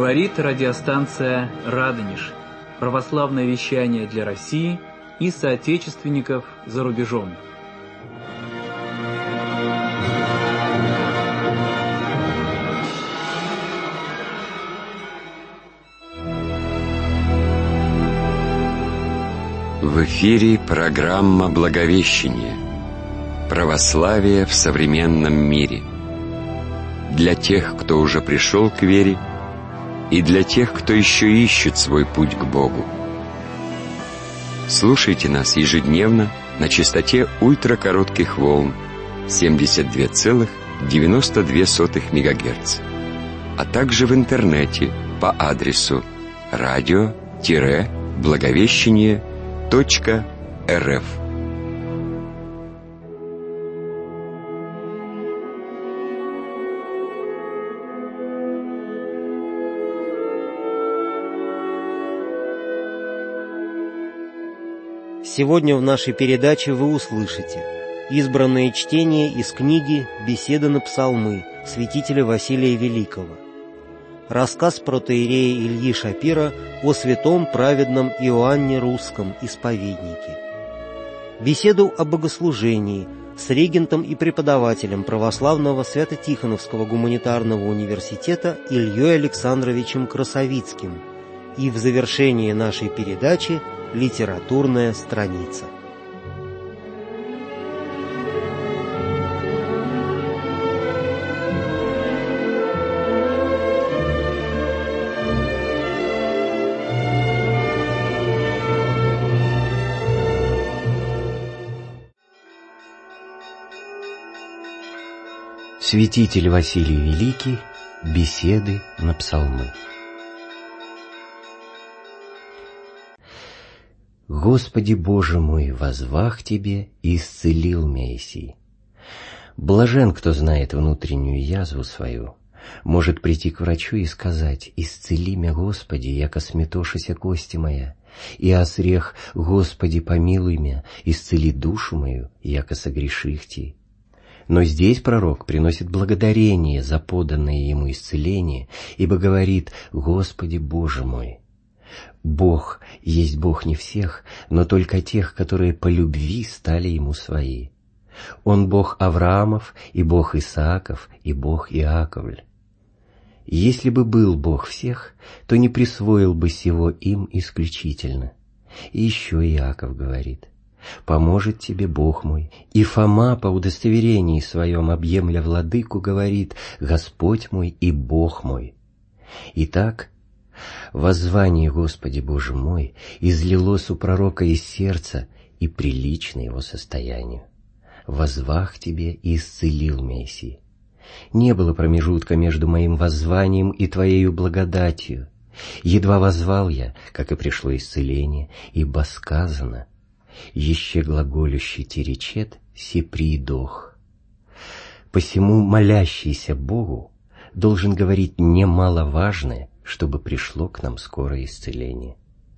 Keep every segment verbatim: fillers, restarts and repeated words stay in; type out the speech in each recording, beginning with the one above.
Говорит радиостанция «Радонеж». Православное вещание для России и соотечественников за рубежом. В эфире программа «Благовещение. Православие в современном мире». Для тех, кто уже пришел к вере, и для тех, кто еще ищет свой путь к Богу. Слушайте нас ежедневно на частоте ультракоротких волн семьдесят два целых девяносто две сотых мегагерца, а также в интернете по адресу радио-благовещение точка рф. Сегодня в нашей передаче вы услышите избранное чтение из книги «Беседы на псалмы» святителя Василия Великого, рассказ протоиерея Ильи Шапира о святом праведном Иоанне Русском, исповеднике, беседу о богослужении с регентом и преподавателем православного Свято-Тихоновского гуманитарного университета Ильей Александровичем Красовицким и в завершении нашей передачи литературная страница. Святитель Василий Великий. Беседы на псалмы. Господи Боже мой, возвах Тебе и исцелил меня еси. Блажен, кто знает внутреннюю язву свою, может прийти к врачу и сказать: «Исцели меня, Господи, яко сметошися кости моя», и осрех: «Господи, помилуй меня, исцели душу мою, яко согреших Ти». Но здесь пророк приносит благодарение за поданное ему исцеление, ибо говорит: «Господи Боже мой». Бог есть Бог не всех, но только тех, которые по любви стали Ему свои. Он Бог Авраамов, и Бог Исааков, и Бог Иаковль. Если бы был Бог всех, то не присвоил бы сего им исключительно. И еще Иаков говорит: «Поможет тебе Бог мой». И Фома по удостоверении своем, объемля владыку, говорит: «Господь мой и Бог мой». Итак, воззвание «Господи Боже мой» излилось у пророка из сердца и прилично его состоянию. «Воззвах Тебе и исцелил меня еси». Не было промежутка между моим воззванием и Твоею благодатью. Едва воззвал я, как и пришло исцеление, ибо сказано: «Еще глаголющий ти речет, си приидох». Посему молящийся Богу должен говорить немаловажное, чтобы пришло к нам скорое исцеление.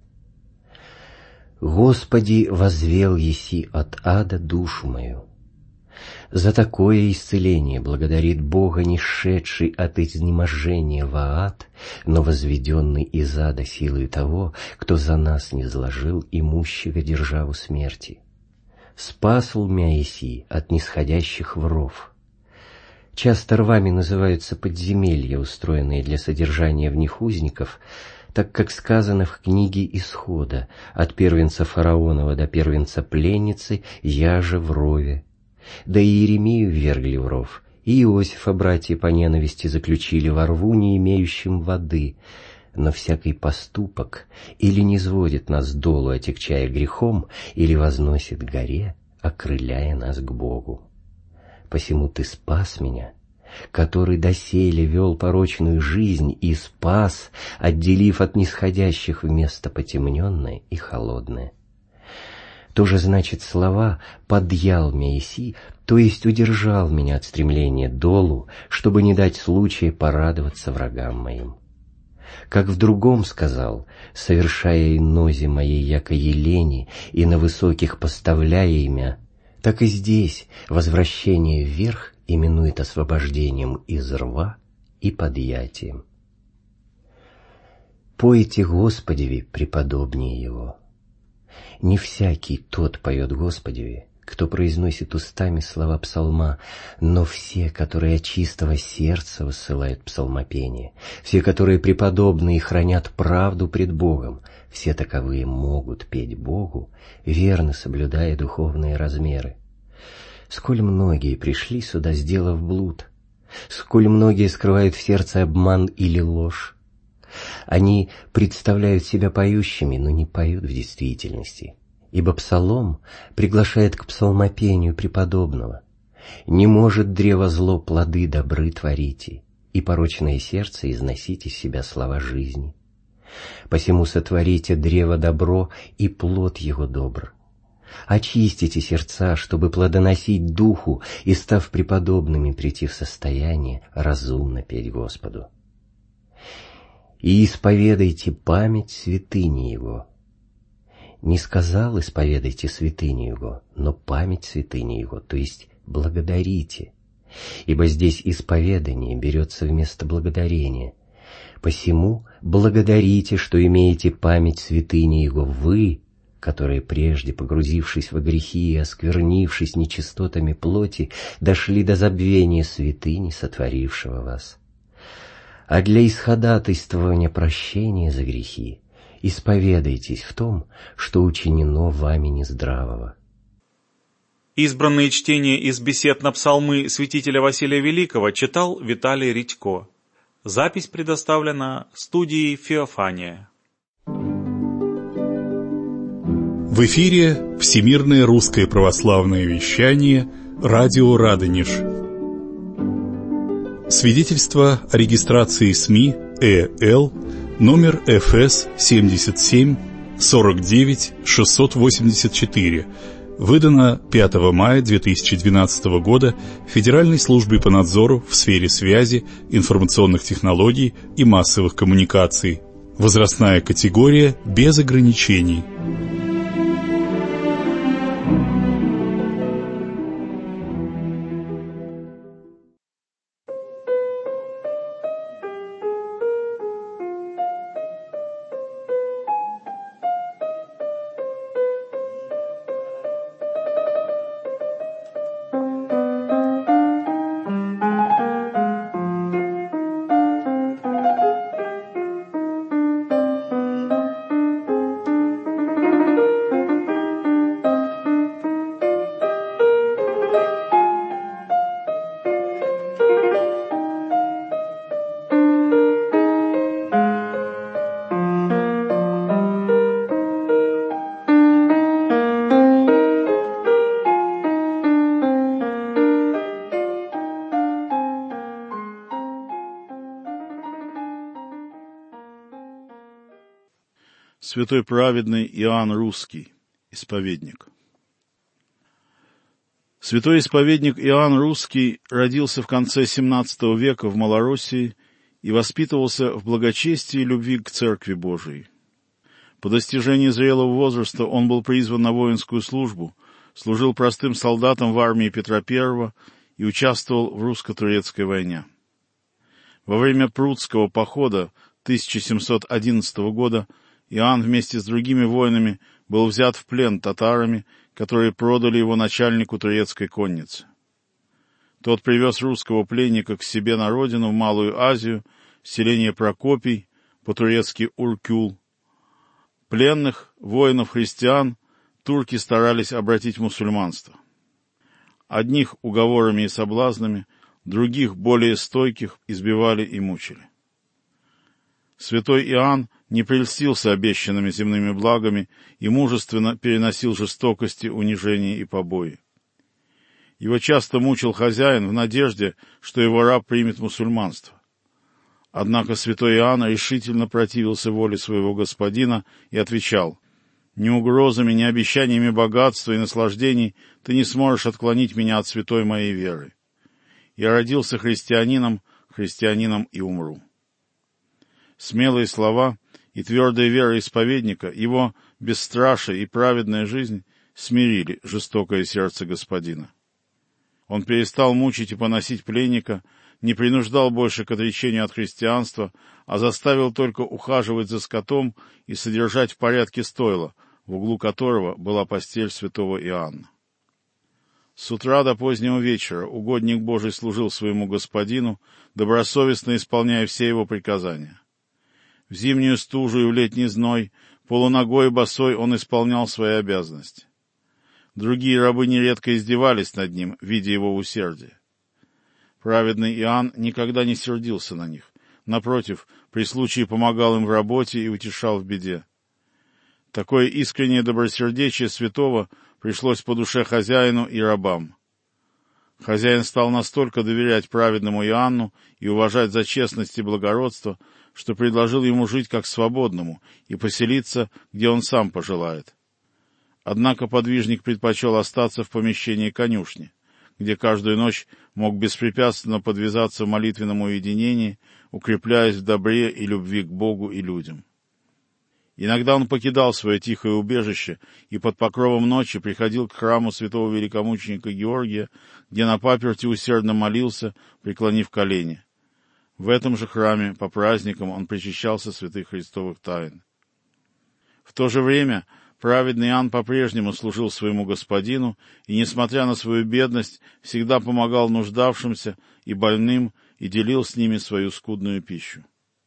«Господи, возвел еси от ада душу мою». За такое исцеление благодарит Бога, не шедший от изнеможения во ад, но возведенный из ада силой того, кто за нас низложил имущего державу смерти. «Спасл мя еси от нисходящих вров». Часто рвами называются подземелья, устроенные для содержания в них узников, так как сказано в книге Исхода: «От первенца фараонова до первенца пленницы я же в рове». Да и Иеремию ввергли в ров, и Иосифа братья по ненависти заключили во рву, не имеющим воды. Но всякий поступок или низводит нас долу, отягчая грехом, или возносит к горе, окрыляя нас к Богу. Посему Ты спас меня, который доселе вел порочную жизнь, и спас, отделив от нисходящих в место потемненное и холодное. То же значит слова «подъял меня еси», то есть удержал меня от стремления долу, чтобы не дать случая порадоваться врагам моим. Как в другом сказал: «Совершая инози моей яко елени, и на высоких поставляя имя», так и здесь возвращение вверх именует освобождением из рва и подъятием. Пойте Господеви преподобнее Его. Не всякий тот поет Господеви, кто произносит устами слова псалма, но все, которые от чистого сердца высылают псалмопение, все, которые преподобны и хранят правду пред Богом, все таковые могут петь Богу, верно соблюдая духовные размеры. Сколь многие пришли сюда, сделав блуд, сколь многие скрывают в сердце обман или ложь. Они представляют себя поющими, но не поют в действительности, ибо псалом приглашает к псалмопению преподобного. Не может древо зло плоды добры творите, и порочное сердце износить из себя слова жизни. Посему сотворите древо добро, и плод его добр. Очистите сердца, чтобы плодоносить духу, и, став преподобными, прийти в состояние разумно петь Господу. И исповедайте память святыни Его. Не сказал исповедайте святыню Его, но память святыни Его, то есть благодарите, ибо здесь исповедание берется вместо благодарения. Посему благодарите, что имеете память святыни Его вы, которые прежде, погрузившись во грехи и осквернившись нечистотами плоти, дошли до забвения святыни, сотворившего вас. А для исходатайствования прощения за грехи исповедайтесь в том, что учинено вами нездравого. Избранные чтения из бесед на псалмы святителя Василия Великого читал Виталий Редько. Запись предоставлена студией Феофания. В эфире Всемирное русское православное вещание «Радио Радонеж». Свидетельство о регистрации СМИ ЭЛ номер эф эс семьдесят семь сорок девять шестьсот восемьдесят четыре, выдано пятого мая две тысячи двенадцатого года Федеральной службой по надзору в сфере связи, информационных технологий и массовых коммуникаций. Возрастная категория без ограничений. Святой праведный Иоанн Русский, исповедник. Святой исповедник Иоанн Русский родился в конце семнадцатого века в Малороссии и воспитывался в благочестии и любви к Церкви Божией. По достижении зрелого возраста он был призван на воинскую службу, служил простым солдатом в армии Петра Первого и участвовал в русско-турецкой войне. Во время Прудского похода тысяча семьсот одиннадцатого года Иоанн вместе с другими воинами был взят в плен татарами, которые продали его начальнику турецкой конницы. Тот привез русского пленника к себе на родину, в Малую Азию, в селение Прокопий, по-турецки Уркюл. Пленных, воинов-христиан, турки старались обратить в мусульманство. Одних уговорами и соблазнами, других, более стойких, избивали и мучили. Святой Иоанн не прельстился обещанными земными благами и мужественно переносил жестокости, унижения и побои. Его часто мучил хозяин в надежде, что его раб примет мусульманство. Однако святой Иоанн решительно противился воле своего господина и отвечал: «Ни угрозами, ни обещаниями богатства и наслаждений ты не сможешь отклонить меня от святой моей веры. Я родился христианином, христианином и умру». Смелые слова и твердая вера исповедника, его бесстрашие и праведная жизнь смирили жестокое сердце господина. Он перестал мучить и поносить пленника, не принуждал больше к отречению от христианства, а заставил только ухаживать за скотом и содержать в порядке стойла, в углу которого была постель святого Иоанна. С утра до позднего вечера угодник Божий служил своему господину, добросовестно исполняя все его приказания. В зимнюю стужу и в летний зной, полуногой и босой, он исполнял свои обязанности. Другие рабы нередко издевались над ним, видя его усердие. Праведный Иоанн никогда не сердился на них. Напротив, при случае помогал им в работе и утешал в беде. Такое искреннее добросердечие святого пришлось по душе хозяину и рабам. Хозяин стал настолько доверять праведному Иоанну и уважать за честность и благородство, что предложил ему жить как свободному и поселиться, где он сам пожелает. Однако подвижник предпочел остаться в помещении конюшни, где каждую ночь мог беспрепятственно подвязаться в молитвенном уединении, укрепляясь в добре и любви к Богу и людям. Иногда он покидал свое тихое убежище и под покровом ночи приходил к храму святого великомученика Георгия, где на паперти усердно молился, преклонив колени. В этом же храме по праздникам он причащался святых христовых тайн. В то же время праведный Иоанн по-прежнему служил своему господину и, несмотря на свою бедность, всегда помогал нуждавшимся и больным и делил с ними свою скудную пищу.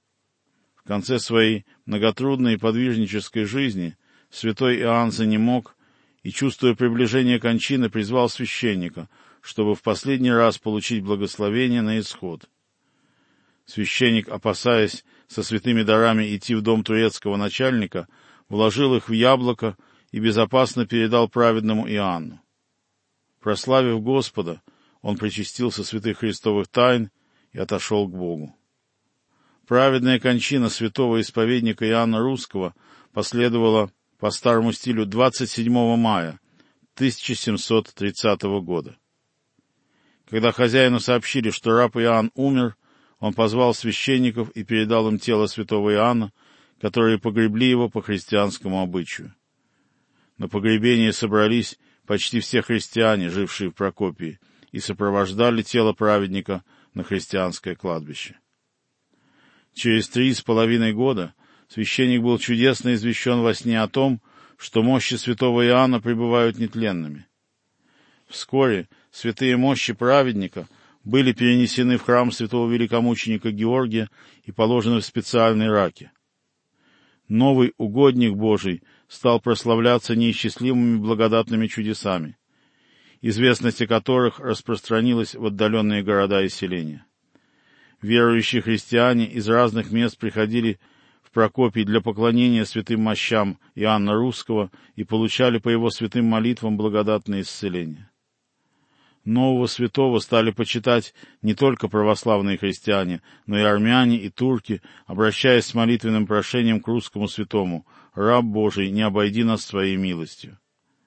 В конце своей многотрудной и подвижнической жизни святой Иоанн занемог и, чувствуя приближение кончины, призвал священника, чтобы в последний раз получить благословение на исход. Священник, опасаясь со святыми дарами идти в дом турецкого начальника, вложил их в яблоко и безопасно передал праведному Иоанну. Прославив Господа, он причастился святых христовых тайн и отошел к Богу. Праведная кончина святого исповедника Иоанна Русского последовала по старому стилю двадцать седьмого мая тысяча семьсот тридцатого года. Когда хозяину сообщили, что раб Иоанн умер, он позвал священников и передал им тело святого Иоанна, которые погребли его по христианскому обычаю. На погребение собрались почти все христиане, жившие в Прокопии, и сопровождали тело праведника на христианское кладбище. Через три с половиной года священник был чудесно извещен во сне о том, что мощи святого Иоанна пребывают нетленными. Вскоре святые мощи праведника были перенесены в храм святого великомученика Георгия и положены в специальной раке. Новый угодник Божий стал прославляться неисчислимыми благодатными чудесами, известность о которых распространилась в отдаленные города и селения. Верующие христиане из разных мест приходили в Прокопий для поклонения святым мощам Иоанна Русского и получали по его святым молитвам благодатное исцеление. Нового святого стали почитать не только православные христиане, но и армяне и турки, обращаясь с молитвенным прошением к русскому святому: «Раб Божий, не обойди нас своей милостью».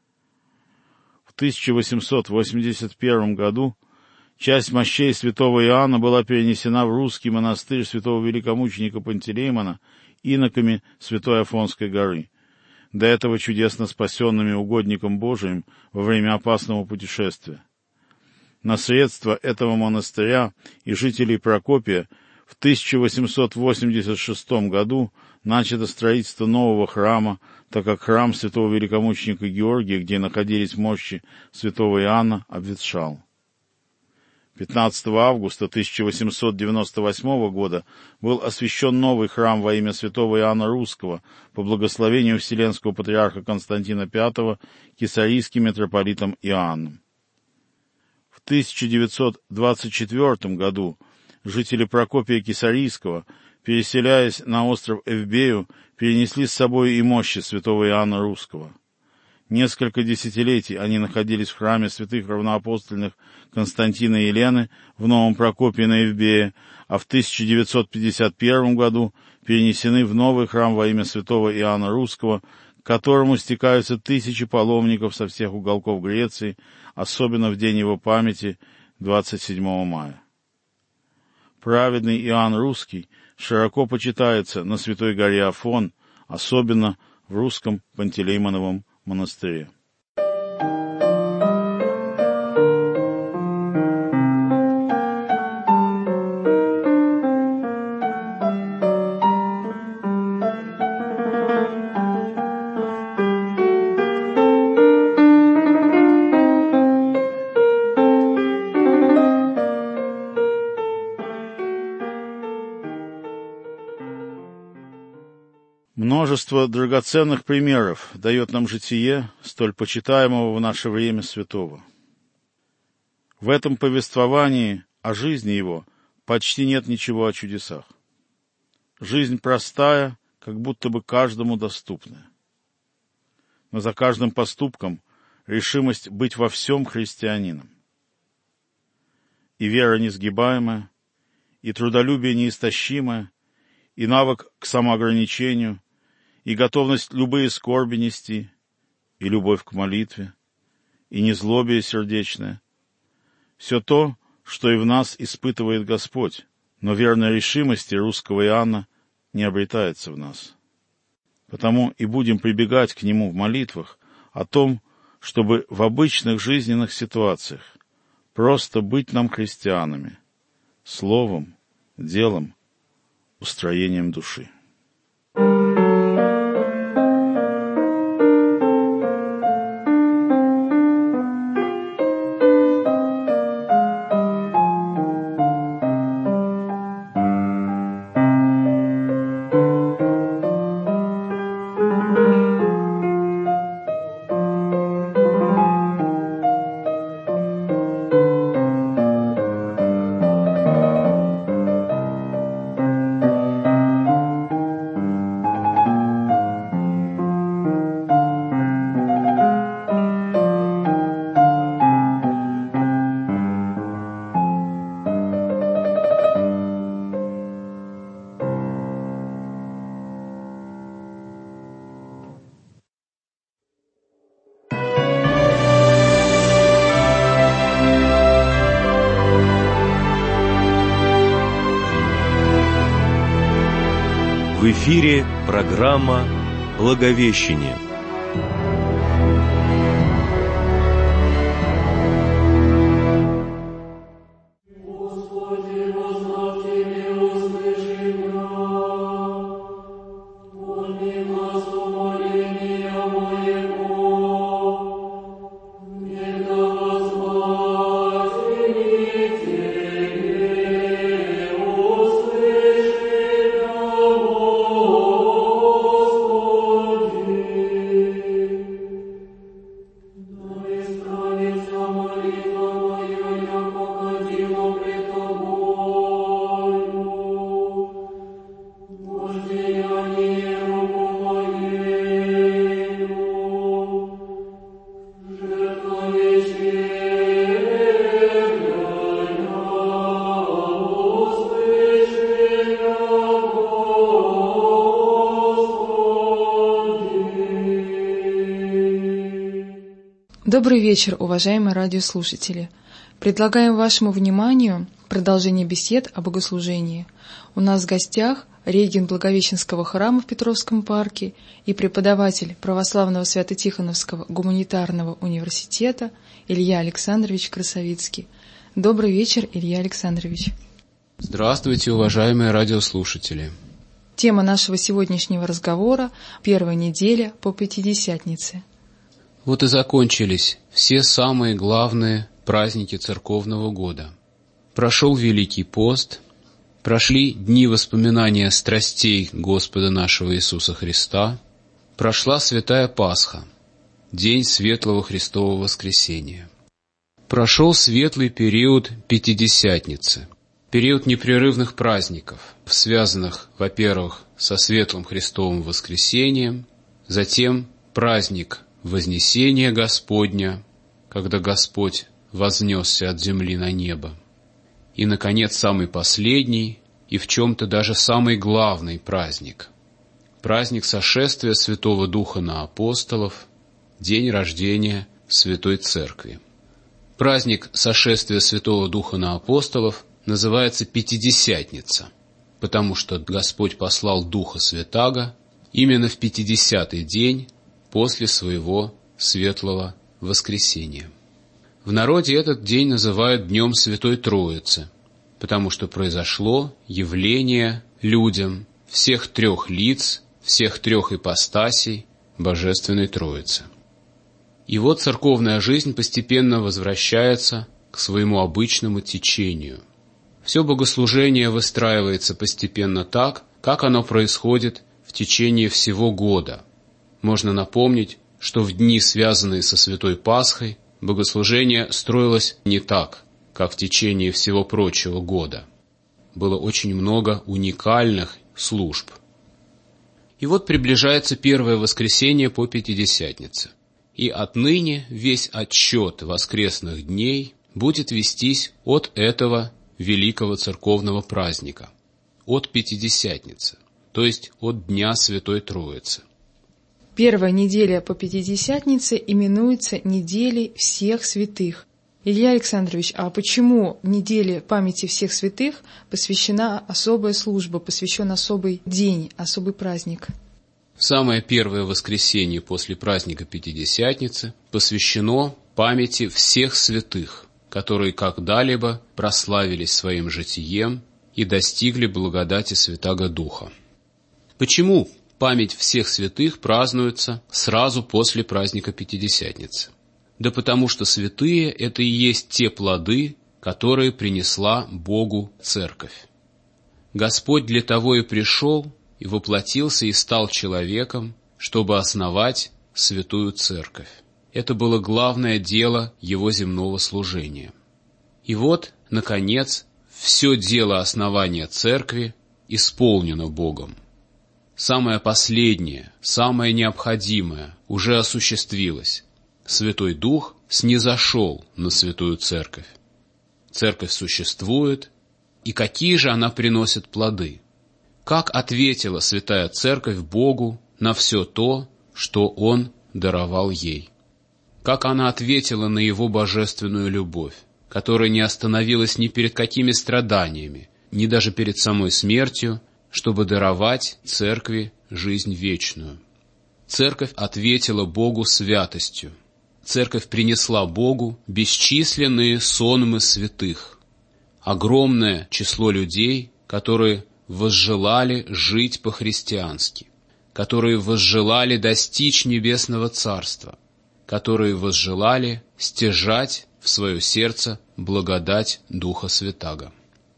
В тысяча восемьсот восемьдесят первом году часть мощей святого Иоанна была перенесена в русский монастырь святого великомученика Пантелеймона иноками Святой Афонской горы, до этого чудесно спасенными угодником Божиим во время опасного путешествия. На средства этого монастыря и жителей Прокопия в тысяча восемьсот восемьдесят шестом году начато строительство нового храма, так как храм святого великомученика Георгия, где находились мощи святого Иоанна, обветшал. пятнадцатого августа тысяча восемьсот девяносто восьмого года был освящен новый храм во имя святого Иоанна Русского по благословению Вселенского патриарха Константина Пятого кесарийским митрополитом Иоанном. В тысяча девятьсот двадцать четвёртом году жители Прокопия Кесарийского, переселяясь на остров Эвбею, перенесли с собой и мощи святого Иоанна Русского. Несколько десятилетий они находились в храме святых равноапостольных Константина и Елены в Новом Прокопии на Эвбее, а в тысяча девятьсот пятьдесят первом году перенесены в новый храм во имя святого Иоанна Русского, к которому стекаются тысячи паломников со всех уголков Греции, особенно в день его памяти, двадцать седьмого мая. Праведный Иоанн Русский широко почитается на Святой горе Афон, особенно в русском Пантелеймоновом монастыре. Множество драгоценных примеров дает нам житие столь почитаемого в наше время святого. В этом повествовании о жизни его почти нет ничего о чудесах. Жизнь простая, как будто бы каждому доступная. Но за каждым поступком решимость быть во всем христианином. И вера несгибаемая, и трудолюбие неистощимое, и навык к самоограничению, и готовность любые скорби нести, и любовь к молитве, и незлобие сердечное. Все то, что и в нас испытывает Господь, но верной решимости русского Иоанна не обретается в нас. Потому и будем прибегать к Нему в молитвах о том, чтобы в обычных жизненных ситуациях просто быть нам христианами, словом, делом, устроением души. В эфире программа «Благовещение». Добрый вечер, уважаемые радиослушатели. Предлагаем вашему вниманию продолжение бесед о богослужении. У нас в гостях регент Благовещенского храма в Петровском парке и преподаватель Православного Свято-Тихоновского гуманитарного университета Илья Александрович Красовицкий. Добрый вечер, Илья Александрович. Здравствуйте, уважаемые радиослушатели. Тема нашего сегодняшнего разговора – первая неделя по Пятидесятнице. Вот и закончились все самые главные праздники церковного года. Прошел Великий пост, прошли дни воспоминания страстей Господа нашего Иисуса Христа, прошла Святая Пасха, день Светлого Христового Воскресения. Прошел светлый период Пятидесятницы, период непрерывных праздников, связанных, во-первых, со Светлым Христовым Воскресением, затем праздник Вознесения Господня, когда Господь вознесся от земли на небо. И, наконец, самый последний и в чем-то даже самый главный праздник. Праздник сошествия Святого Духа на апостолов, день рождения Святой Церкви. Праздник сошествия Святого Духа на апостолов называется Пятидесятница, потому что Господь послал Духа Святаго именно в пятидесятый день после своего Светлого Воскресения. В народе этот день называют Днем Святой Троицы, потому что произошло явление людям всех трех лиц, всех трех ипостасей Божественной Троицы. И вот церковная жизнь постепенно возвращается к своему обычному течению. Все богослужение выстраивается постепенно так, как оно происходит в течение всего года. Можно напомнить, что в дни, связанные со Святой Пасхой, богослужение строилось не так, как в течение всего прочего года. Было очень много уникальных служб. И вот приближается первое воскресенье по Пятидесятнице. И отныне весь отсчет воскресных дней будет вестись от этого великого церковного праздника, от Пятидесятницы, то есть от Дня Святой Троицы. Первая неделя по Пятидесятнице именуется неделей всех святых. Илья Александрович, а почему неделе памяти всех святых посвящена особая служба, посвящен особый день, особый праздник? Самое первое воскресенье после праздника Пятидесятницы посвящено памяти всех святых, которые когда-либо прославились своим житием и достигли благодати Святаго Духа. Почему память всех святых празднуется сразу после праздника Пятидесятницы? Да потому что святые — это и есть те плоды, которые принесла Богу Церковь. Господь для того и пришел, и воплотился, и стал человеком, чтобы основать Святую Церковь. Это было главное дело Его земного служения. И вот, наконец, все дело основания Церкви исполнено Богом. Самое последнее, самое необходимое уже осуществилось. Святой Дух снизошел на Святую Церковь. Церковь существует, и какие же она приносит плоды? Как ответила Святая Церковь Богу на все то, что Он даровал ей? Как она ответила на Его божественную любовь, которая не остановилась ни перед какими страданиями, ни даже перед самой смертью, чтобы даровать Церкви жизнь вечную? Церковь ответила Богу святостью. Церковь принесла Богу бесчисленные сонмы святых, огромное число людей, которые возжелали жить по-христиански, которые возжелали достичь небесного царства, которые возжелали стяжать в свое сердце благодать Духа Святаго.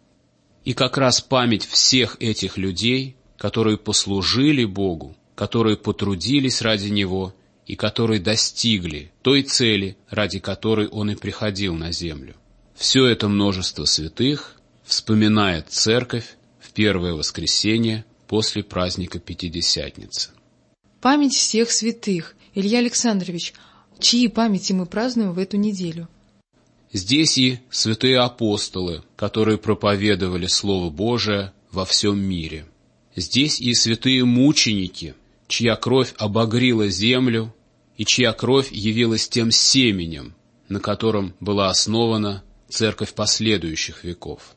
И как раз память всех этих людей, которые послужили Богу, которые потрудились ради Него и которые достигли той цели, ради которой Он и приходил на землю. Все это множество святых вспоминает Церковь в первое воскресенье после праздника Пятидесятницы. Память всех святых. Илья Александрович, чьи памяти мы празднуем в эту неделю? Здесь и святые апостолы, которые проповедовали Слово Божие во всем мире. Здесь и святые мученики, чья кровь обогрила землю и чья кровь явилась тем семенем, на котором была основана церковь последующих веков.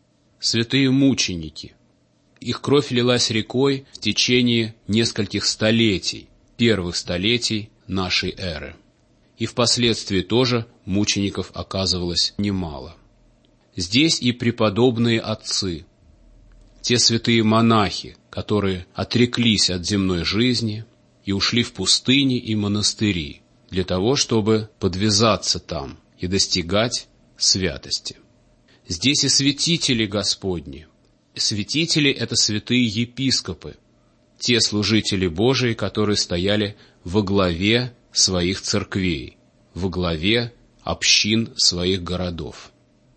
Святые мученики. Их кровь лилась рекой в течение нескольких столетий, первых столетий нашей эры. И впоследствии тоже мучеников оказывалось немало. Здесь и преподобные отцы, те святые монахи, которые отреклись от земной жизни и ушли в пустыни и монастыри для того, чтобы подвязаться там и достигать святости. Здесь и святители Господни. Святители — это святые епископы, те служители Божии, которые стояли во главе своих церквей, во главе общин своих городов.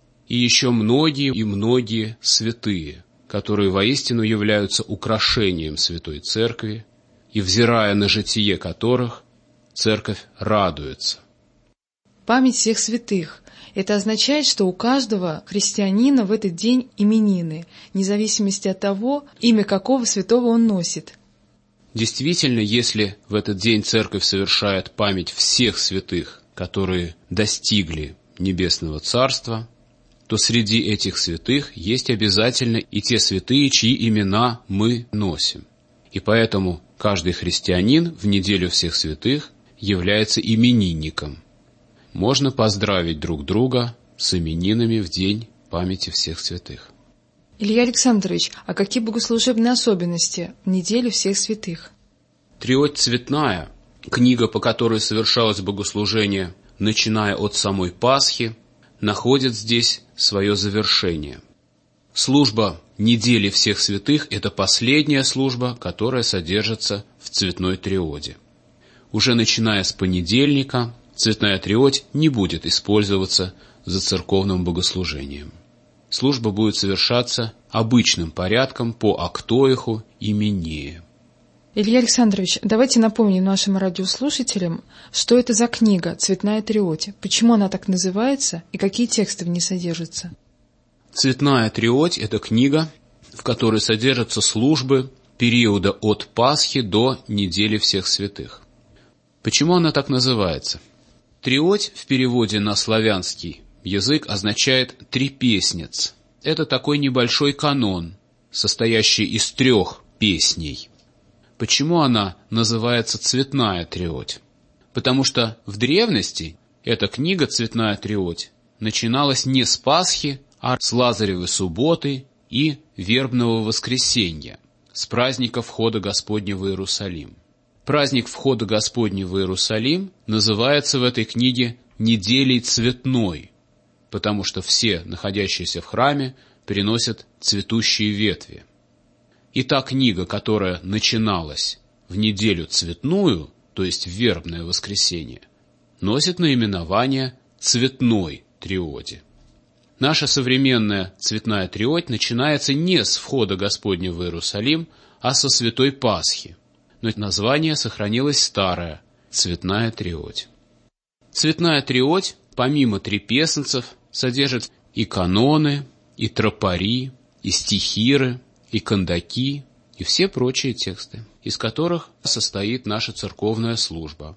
И еще многие и многие святые, которые воистину являются украшением Святой Церкви, и, взирая на житие которых, Церковь радуется. Память всех святых. Это означает, что у каждого христианина в этот день именины, вне зависимости от того, имя какого святого он носит. Действительно, если в этот день Церковь совершает память всех святых, которые достигли Небесного Царства, то среди этих святых есть обязательно и те святые, чьи имена мы носим. И поэтому каждый христианин в неделю всех святых является именинником. Можно поздравить друг друга с именинами в день памяти всех святых. Илья Александрович, а какие богослужебные особенности в неделю всех святых? Триотцветная, книга, по которой совершалось богослужение, начиная от самой Пасхи, находит здесь свое завершение. Служба недели всех святых – это последняя служба, которая содержится в цветной триоде. Уже начиная с понедельника цветная триодь не будет использоваться за церковным богослужением. Служба будет совершаться обычным порядком по Актоиху и Минее. Илья Александрович, давайте напомним нашим радиослушателям, что это за книга «Цветная триодь», почему она так называется и какие тексты в ней содержатся. «Цветная триодь» — это книга, в которой содержатся службы периода от Пасхи до недели всех святых. Почему она так называется? Триодь в переводе на славянский язык означает «трипеснец». Это такой небольшой канон, состоящий из трех песней. Почему она называется «Цветная триодь»? Потому что в древности эта книга «Цветная триодь» начиналась не с Пасхи, а с Лазаревой субботы и Вербного воскресенья, с праздника Входа Господня в Иерусалим. Праздник Входа Господня в Иерусалим называется в этой книге «Неделей цветной», потому что все, находящиеся в храме, приносят цветущие ветви. И та книга, которая начиналась в неделю цветную, то есть в Вербное воскресенье, носит наименование «Цветной триоди». Наша современная цветная триодь начинается не с Входа Господня в Иерусалим, а со Святой Пасхи. Но название сохранилось старое – «Цветная триодь». Цветная триодь, помимо трипесенцев, содержит и каноны, и тропари, и стихиры, и кандаки, и все прочие тексты, из которых состоит наша церковная служба.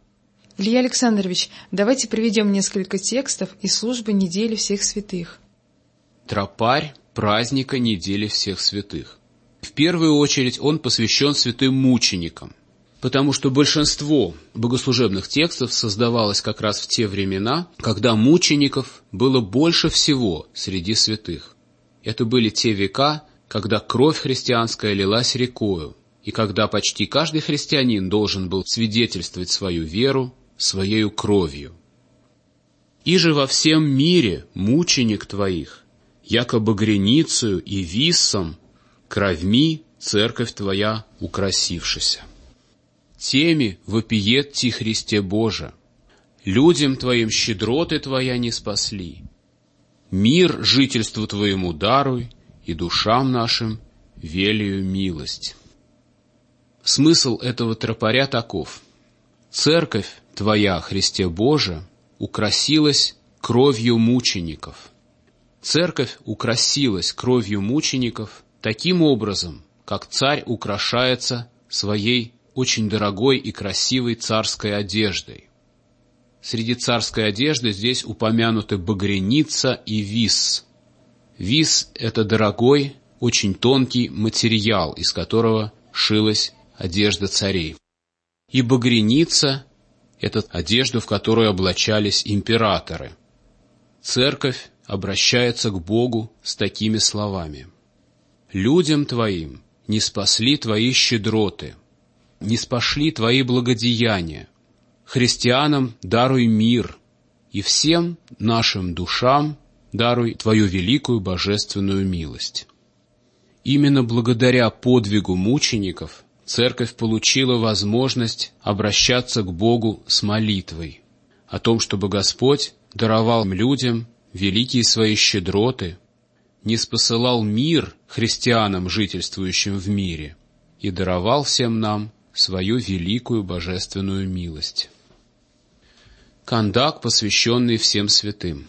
Илья Александрович, давайте приведем несколько текстов из службы недели всех святых. Тропарь праздника недели всех святых. В первую очередь он посвящен святым мученикам, потому что большинство богослужебных текстов создавалось как раз в те времена, когда мучеников было больше всего среди святых. Это были те века, когда кровь христианская лилась рекою, и когда почти каждый христианин должен был свидетельствовать свою веру своею кровью. «Иже во всем мире мученик твоих, яко багряницею и виссом, кровьми церковь твоя украсившися. Теми вопиет ти, Христе Боже, людям твоим щедроты твоя не спасли. Мир жительству твоему даруй, и душам нашим велию милость». Смысл этого тропаря таков. Церковь твоя, Христе Боже, украсилась кровью мучеников. Церковь украсилась кровью мучеников таким образом, как царь украшается своей очень дорогой и красивой царской одеждой. Среди царской одежды здесь упомянуты багряница и вис. Вис — это дорогой, очень тонкий материал, из которого шилась одежда царей. И багряница — это одежда, в которую облачались императоры. Церковь обращается к Богу с такими словами. «Людям твоим не спасли твои щедроты, не спошли твои благодеяния. Христианам даруй мир, и всем нашим душам даруй твою великую божественную милость». Именно благодаря подвигу мучеников церковь получила возможность обращаться к Богу с молитвой о том, чтобы Господь даровал людям великие свои щедроты, ниспосылал мир христианам, жительствующим в мире, и даровал всем нам свою великую божественную милость. Кандак, посвященный всем святым.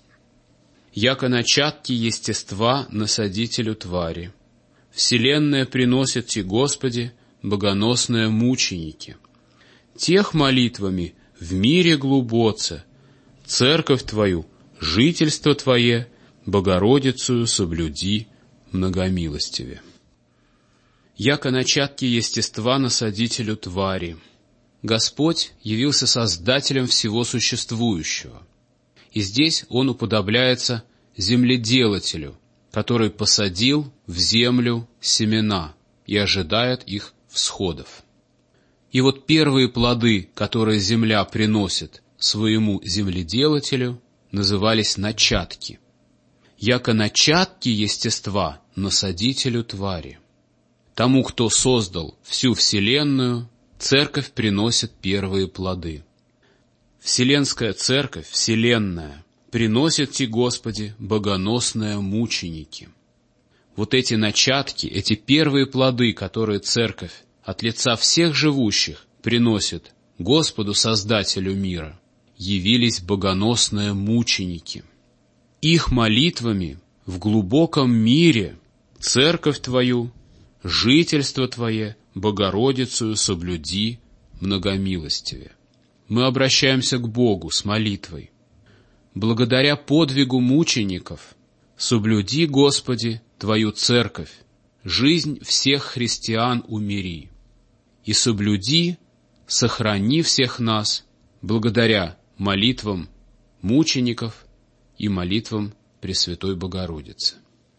«Яко начатки естества насадителю твари, вселенная приносит ти, Господи, богоносные мученики. Тех молитвами в мире глубоце, церковь Твою, жительство Твое, Богородицею соблюди многомилостиве». Яко начатки естества насадителю твари. Господь явился создателем всего существующего. И здесь Он уподобляется земледелателю, который посадил в землю семена и ожидает их всходов. И вот первые плоды, которые земля приносит своему земледелателю, назывались начатки. яко начатки естества насадителю твари. Тому, кто создал всю вселенную, церковь приносит первые плоды. Вселенская церковь, вселенная, приносит Ти, Господи, богоносные мученики. Вот эти начатки, эти первые плоды, которые церковь от лица всех живущих приносит Господу, Создателю мира, явились богоносные мученики. Их молитвами в глубоком мире церковь Твою, жительство Твое, Богородицею соблюди многомилостивее. Мы обращаемся к Богу с молитвой. Благодаря подвигу мучеников соблюди, Господи, Твою церковь, жизнь всех христиан умири, и соблюди, сохрани всех нас благодаря молитвам мучеников и молитвам Пресвятой Богородицы.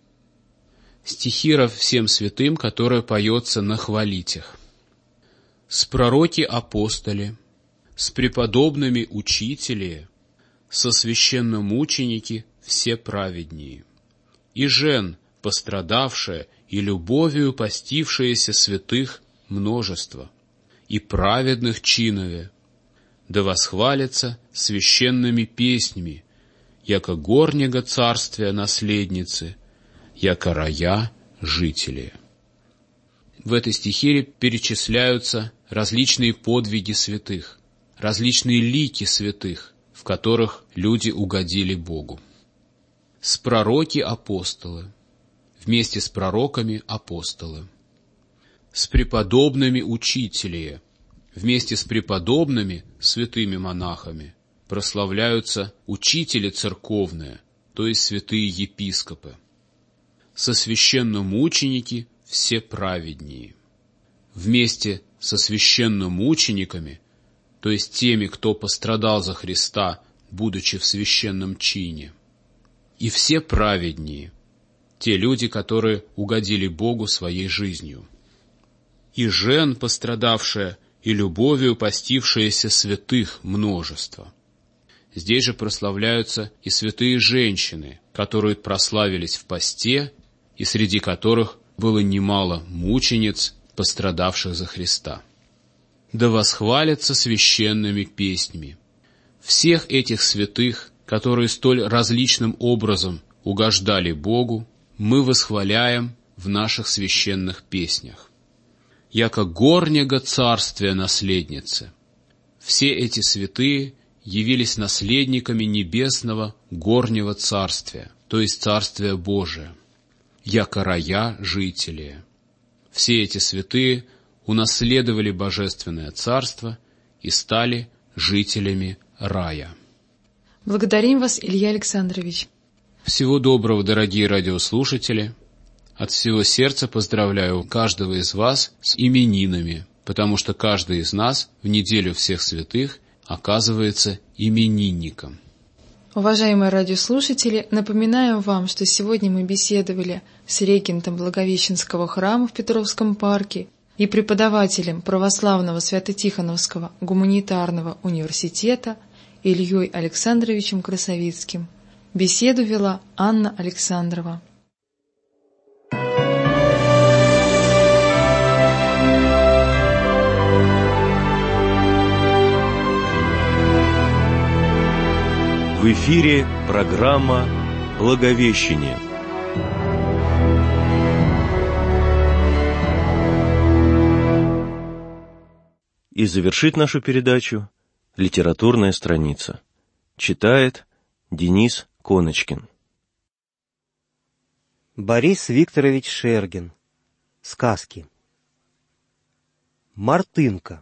Стихира всем святым, которая поется на хвалитях. С пророки апостоли, с преподобными учители, со священномученики все праведнее, и жен, пострадавшая и любовью постившаяся святых множество, и праведных чинове, да восхвалятся священными песнями, яко горнего царствия наследницы, яко рая жители. В этой стихире перечисляются различные подвиги святых, различные лики святых, в которых люди угодили Богу. С пророки апостолы, вместе с пророками апостолы. С преподобными учители, вместе с преподобными святыми монахами прославляются учители церковные, то есть святые епископы. Со священномученики все праведнее. Вместе со священномучениками, то есть теми, кто пострадал за Христа, будучи в священном чине, и все праведнее, те люди, которые угодили Богу своей жизнью. И жен, пострадавшая и любовью постившаяся святых множество. Здесь же прославляются и святые женщины, которые прославились в посте, и среди которых было немало мучениц, пострадавших за Христа. Да восхвалятся священными песнями. Всех этих святых, которые столь различным образом угождали Богу, мы восхваляем в наших священных песнях. Яко горнего царствия наследницы. Все эти святые явились наследниками небесного горнего царствия, то есть Царствия Божия, яко рая жители. Все эти святые унаследовали Божественное Царство и стали жителями рая. Благодарим вас, Илья Александрович. Всего доброго, дорогие радиослушатели. От всего сердца поздравляю каждого из вас с именинами, потому что каждый из нас в неделю всех святых оказывается именинником. Уважаемые радиослушатели, напоминаем вам, что сегодня мы беседовали с регентом Благовещенского храма в Петровском парке и преподавателем православного Свято-Тихоновского гуманитарного университета Ильей Александровичем Красовицким. Беседу вела Анна Александрова. В эфире программа «Благовещение». И завершит нашу передачу литературная страница. Читает Денис Коночкин. Борис Викторович Шергин. Сказки. Мартынка.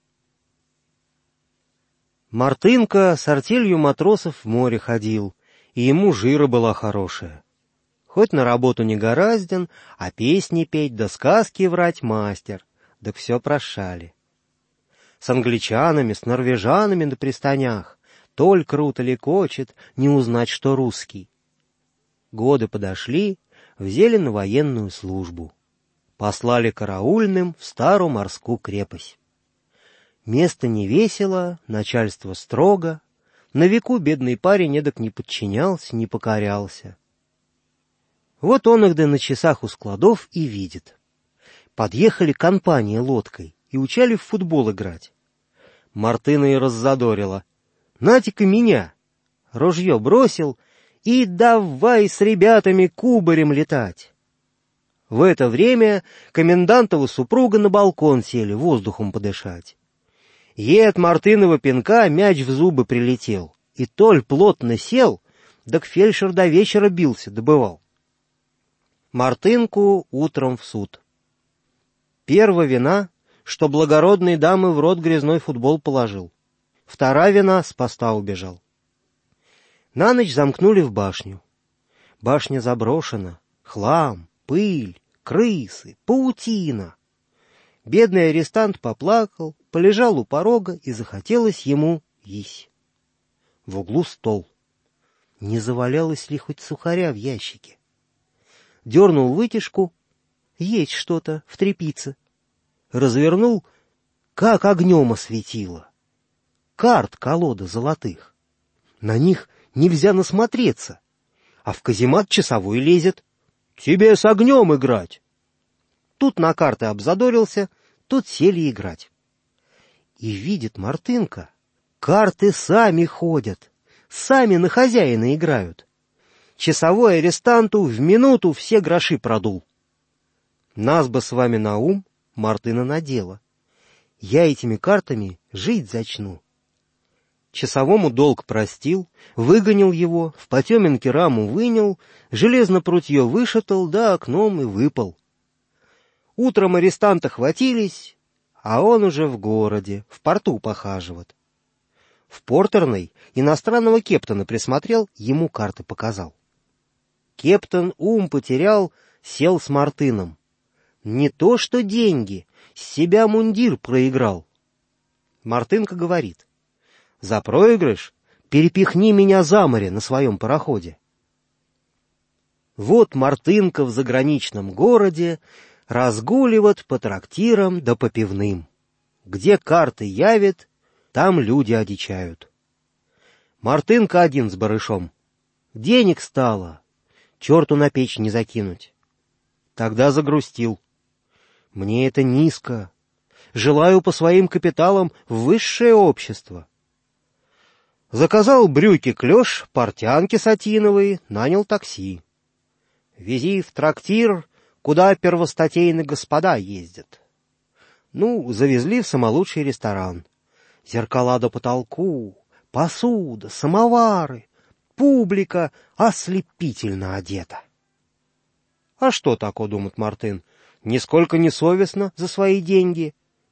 Мартынка с артелью матросов в море ходил, и ему жира была хорошая. Хоть на работу не горазден, а песни петь да сказки врать мастер, да все прошали. С англичанами, с норвежанами на пристанях толь круто лекочет, не узнать, что русский. Годы подошли, взяли на военную службу. Послали караульным в старую морскую крепость. Место не весело, начальство строго. На веку бедный парень эдак не подчинялся, не покорялся. Вот он их да на часах у складов и видит. Подъехали компания лодкой и учали в футбол играть. Мартына и раззадорила. «Нате-ка меня!» Ружье бросил и давай с ребятами кубарем летать. В это время комендантова супруга на балкон сели воздухом подышать. Ей от Мартынова пинка мяч в зубы прилетел, и толь плотно сел, да к фельдшер до вечера бился, добывал. Мартынку утром в суд. Первая вина, что благородной дамы в рот грязной футбол положил. Вторая вина, с поста убежал. На ночь замкнули в башню. Башня заброшена, хлам, пыль, крысы, паутина. Бедный арестант поплакал, полежал у порога, и захотелось ему есть. В углу стол. Не завалялось ли хоть сухаря в ящике? Дернул вытяжку, есть что-то в тряпице. Развернул, как огнем осветило. Карт колода золотых. На них нельзя насмотреться, а в каземат часовой лезет. Тебе с огнем играть. Тут на карты обзадорился, тут сели играть. И видит Мартынка, карты сами ходят, сами на хозяина играют. Часовой арестанту в минуту все гроши продул. Нас бы с вами на ум, Мартына надела. Я этими картами жить зачну. Часовому долг простил, выгонил его, в потеменке раму вынял, железно прутье вышатал, да окном и выпал. Утром арестанта хватились, а он уже в городе, в порту похаживает. В портерной иностранного кептона присмотрел, ему карты показал. Кептон ум потерял, сел с Мартыном. Не то что деньги, с себя мундир проиграл. Мартынка говорит: за проигрыш перепихни меня за море на своем пароходе. Вот Мартынка в заграничном городе разгуливает по трактирам да по пивным. Где карты явит, там люди одичают. Мартынка один с барышом. Денег стало, черту на печь не закинуть. Тогда загрустил. Мне это низко. Желаю по своим капиталам в высшее общество. Заказал брюки клеш, портянки сатиновые, нанял такси. Вези в трактир, куда первостатейные господа ездят. Ну, завезли в самолучший ресторан. Зеркала до потолку, посуда, самовары, публика ослепительно одета. А что такое, думает Мартын, нисколько не совестно за свои деньги.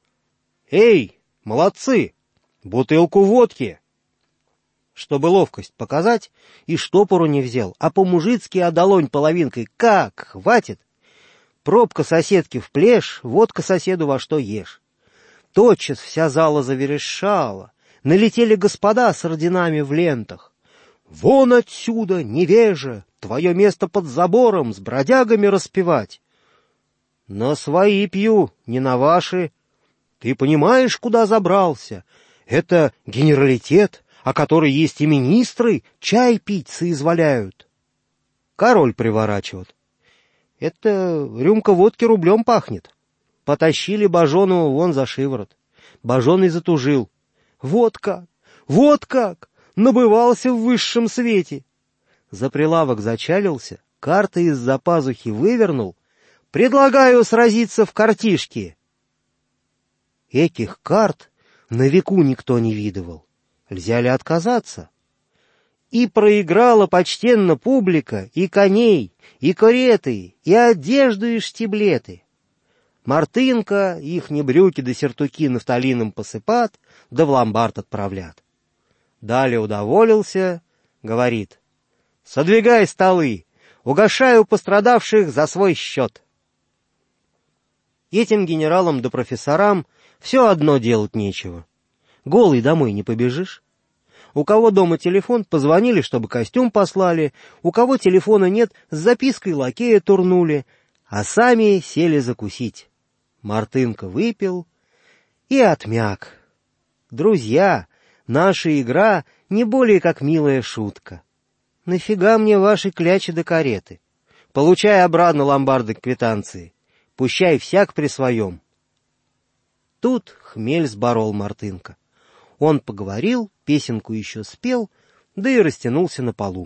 Эй, молодцы, бутылку водки! Чтобы ловкость показать, и штопору не взял, а по-мужицки одолонь половинкой. Как, хватит? Пробка соседки в плешь, водка соседу во что ешь. Тотчас вся зала заверещала, налетели господа с орденами в лентах. Вон отсюда, невежа, твое место под забором, с бродягами распевать. На свои пью, не на ваши. Ты понимаешь, куда забрался? Это генералитет, о которой есть и министры, чай пить соизволяют. Король приворачивает. Это рюмка водки рублем пахнет. Потащили Бажону вон за шиворот. Бажон и затужил. Вот как, вот как, набывался в высшем свете. За прилавок зачалился, карты из-за пазухи вывернул. Предлагаю сразиться в картишки. Этих карт на веку никто не видывал. Нельзя ли отказаться? И проиграла почтенно публика и коней, и кареты, и одежду, и штиблеты. Мартынка ихни брюки да сертуки нафталином посыпат, да в ломбард отправлят. Далее удоволился, говорит: «Содвигай столы, угощаю пострадавших за свой счет». Этим генералам да профессорам все одно делать нечего. Голый домой не побежишь. У кого дома телефон, позвонили, чтобы костюм послали, у кого телефона нет, с запиской лакея турнули, а сами сели закусить. Мартынка выпил и отмяк. Друзья, наша игра не более как милая шутка. Нафига мне ваши клячи да кареты? Получай обратно ломбарды квитанции. Пущай всяк при своем. Тут хмель сборол Мартынка. Он поговорил, песенку еще спел, да и растянулся на полу.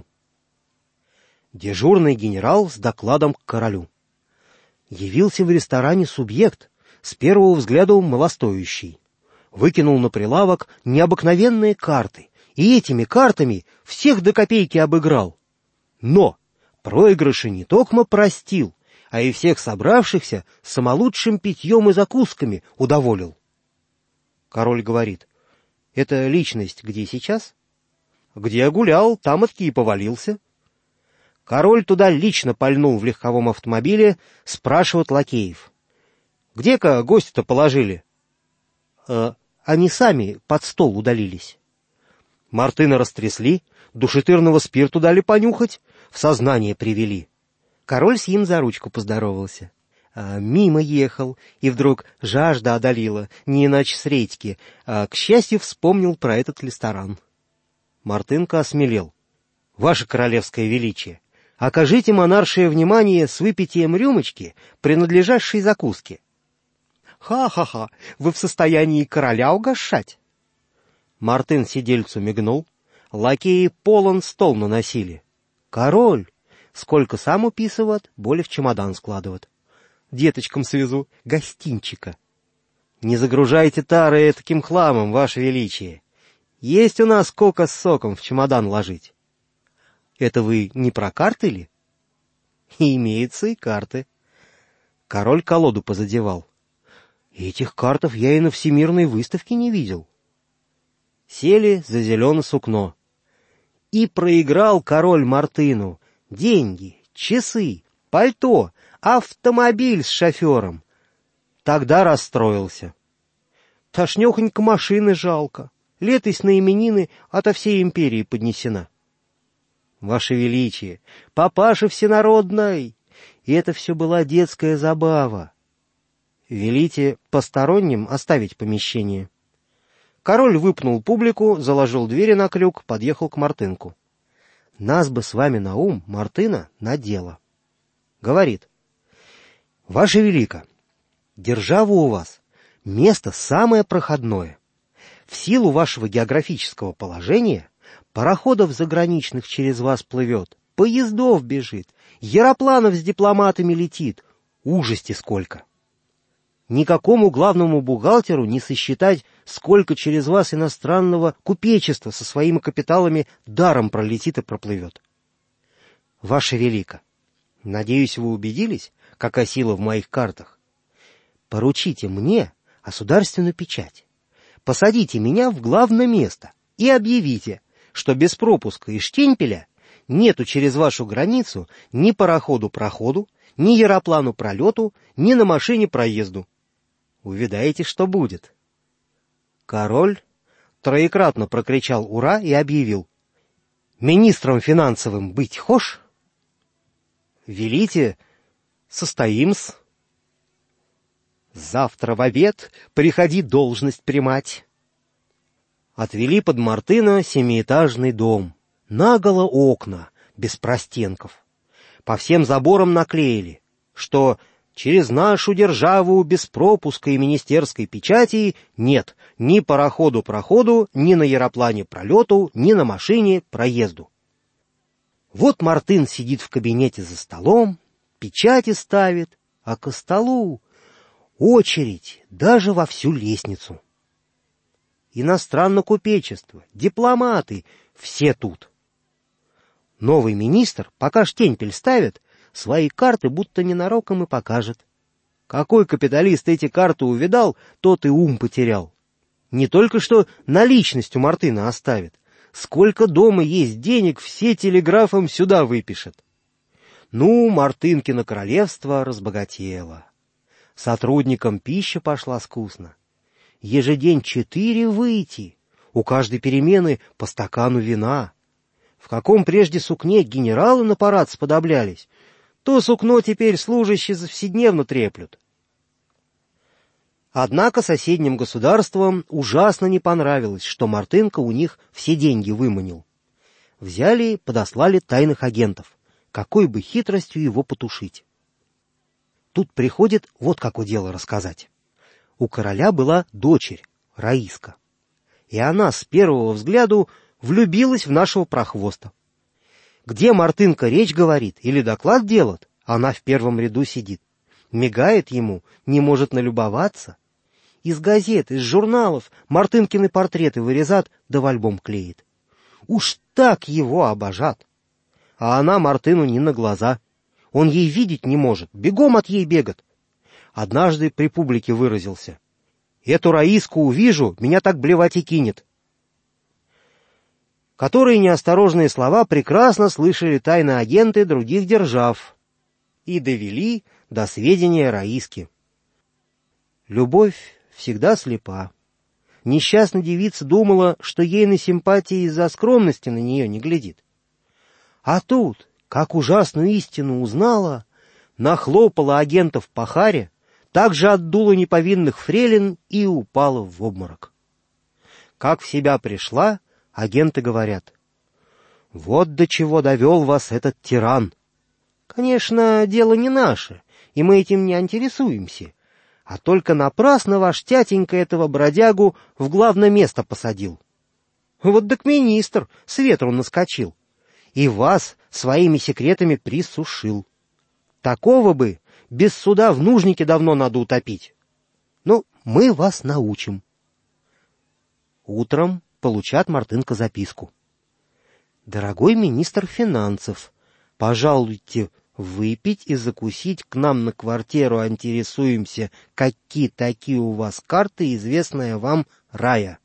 Дежурный генерал с докладом к королю. Явился в ресторане субъект, с первого взгляда малостоящий. Выкинул на прилавок необыкновенные карты, и этими картами всех до копейки обыграл. Но проигрыши не токмо простил, а и всех собравшихся самолучшим питьем и закусками удоволил. Король говорит: «Это личность где сейчас?» «Где гулял, там отки и повалился». Король туда лично пальнул в легковом автомобиле, спрашивают лакеев: «Где-ка гостя-то положили?» «Э, они сами под стол удалились». Мартына растрясли, душетырного спирту дали понюхать, в сознание привели. Король с ним за ручку поздоровался. А, мимо ехал, и вдруг жажда одолела, не иначе с редьки, а, к счастью, вспомнил про этот ресторан. Мартынка осмелел. «Ваше королевское величие, окажите монаршее внимание с выпитием рюмочки, принадлежащей закуски». «Ха-ха-ха, вы в состоянии короля угощать?» Мартын сидельцу мигнул, лакеи полон стол наносили. «Король, сколько сам уписывает, более в чемодан складывает. Деточкам свезу гостинчика». «Не загружайте тары таким хламом, ваше величие. Есть у нас кока с соком в чемодан ложить». «Это вы не про карты ли?» «И имеются и карты». Король колоду позадевал. «Этих картов я и на всемирной выставке не видел». Сели за зеленое сукно. И проиграл король Мартыну деньги, часы, пальто, автомобиль с шофером. Тогда расстроился. Тошнёхонько машины жалко. Летость на именины ото всей империи поднесена. Ваше величие, папаша всенародный, и это все была детская забава. Велите посторонним оставить помещение. Король выпнул публику, заложил двери на крюк, подъехал к Мартынку. Нас бы с вами на ум, Мартына, на дело. Говорит: «Ваше велико, держава у вас место самое проходное. В силу вашего географического положения пароходов заграничных через вас плывет, поездов бежит, яропланов с дипломатами летит. Ужасти сколько! Никакому главному бухгалтеру не сосчитать, сколько через вас иностранного купечества со своими капиталами даром пролетит и проплывет. Ваше велико, надеюсь, вы убедились, какая сила в моих картах. Поручите мне государственную печать. Посадите меня в главное место и объявите, что без пропуска и штемпеля нету через вашу границу ни пароходу-проходу, ни яроплану пролету, ни на машине проезду. Увидаете, что будет». Король троекратно прокричал «Ура!» и объявил: «Министром финансовым быть хошь?» «Велите, состоим-с». «Завтра в обед приходи должность примать». Отвели под Мартына семиэтажный дом, наголо окна, без простенков. По всем заборам наклеили, что через нашу державу без пропуска и министерской печати нет ни пароходу-проходу, ни на яроплане пролету, ни на машине проезду. Вот Мартын сидит в кабинете за столом, печати ставит, а ко столу очередь даже во всю лестницу. Иностранное купечество, дипломаты — все тут. Новый министр, пока штемпель ставит, свои карты будто ненароком и покажет. Какой капиталист эти карты увидал, тот и ум потерял. Не только что наличность у Мартына оставит, сколько дома есть денег, все телеграфом сюда выпишет. Ну, Мартынкино королевство разбогатело. Сотрудникам пища пошла скучно. Ежедень четыре выйти, у каждой перемены по стакану вина. В каком прежде сукне генералы на парад сподоблялись, то сукно теперь служащие завседневно треплют. Однако соседним государствам ужасно не понравилось, что Мартынка у них все деньги выманил. Взяли и подослали тайных агентов, какой бы хитростью его потушить. Тут приходит вот какое дело рассказать. У короля была дочерь, Раиска, и она с первого взгляду влюбилась в нашего прохвоста. Где Мартынка речь говорит или доклад делает, она в первом ряду сидит. Мигает ему, не может налюбоваться. Из газет, из журналов Мартынкины портреты вырезат, да в альбом клеит. Уж так его обожат. А она Мартыну не на глаза. Он ей видеть не может, бегом от ей бегает. Однажды при публике выразился: «Эту Раиску увижу, меня так блевать и кинет». Которые неосторожные слова прекрасно слышали тайные агенты других держав и довели до сведения Раиски. Любовь всегда слепа. Несчастная девица думала, что ей на симпатии из-за скромности на нее не глядит. А тут, как ужасную истину узнала, нахлопала агентов по харе, также отдула неповинных фрейлин и упала в обморок. Как в себя пришла, агенты говорят: «Вот до чего довел вас этот тиран. Конечно, дело не наше, и мы этим не интересуемся, а только напрасно ваш тятенька этого бродягу в главное место посадил. Вот так министр с ветру наскочил и вас своими секретами присушил. Такого бы без суда в нужнике давно надо утопить. Ну, мы вас научим». Утром получат Мартынка записку: «Дорогой министр финансов, пожалуйте выпить и закусить к нам на квартиру, интересуемся, какие такие у вас карты, известная вам Рая».